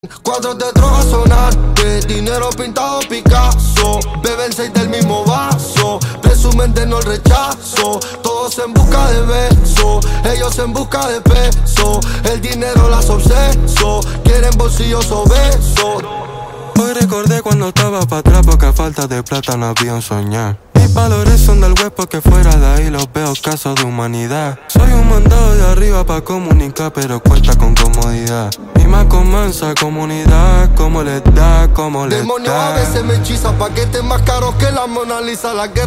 Cuadros de droga sonante, dinero pintado Picasso. Beben 6 del mismo vaso, presumen de no el rechazo. Todos en busca de besos, ellos en busca de peso. El dinero las obseso, quieren bolsillos obesos. Hoy recordé cuando estaba pa' atrás porque a falta de plata no había un soñar. Mis valores son del web porque fuera de ahí los veo casos de humanidad. Soy un mandado de arriba pa' comunicar pero cuenta con comodidad. Mi más con mansa comunidad, cómo les da, cómo les da. Demonio a veces me hechiza, paquetes más caros que la Mona Lisa. La guerra